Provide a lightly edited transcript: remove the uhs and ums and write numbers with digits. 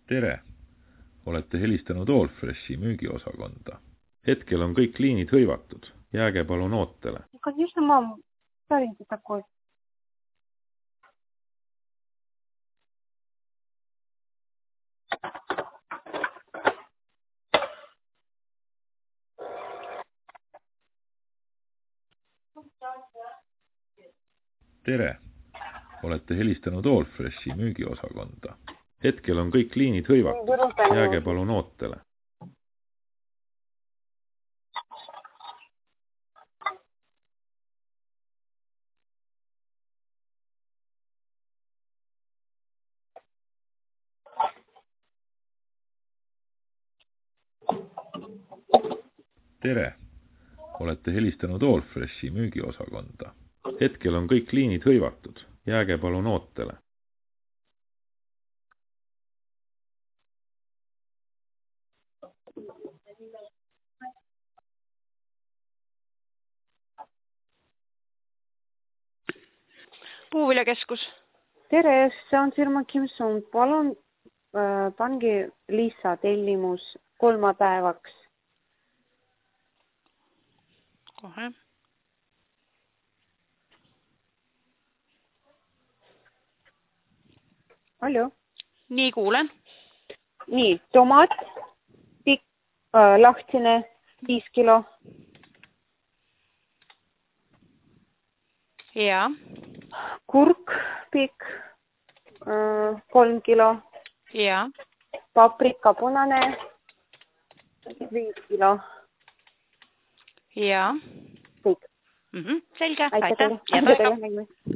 Tere! Olete helistanud Allfreshi müügiosakonda. Hetkel on kõik liinid hõivatud. Jääge palun ootele. Конечно, мам, старенький такой. Tere! Olete helistanud Allfreshi müügiosakonda. Hetkel on kõik liinid hõivatud. Jääge palun ootele. Tere! Olete helistanud Allfreshi müügiosakonda. Hetkel on kõik liinid hõivatud. Jääge palun ootele. Puuviljakeskus. Tere, see on firma Kimsung. Palun pange lisatellimus 3 päevaks. Kohe. Aljo. Nii kuulen. Nii, tomat, pikk, lahtine, 5 kilo. Ja. Kurk, pikk, 3 kilo. Ja. Paprika punane, 5 kilo. Ja. Kõik. Selge. Aitäh teile. Ja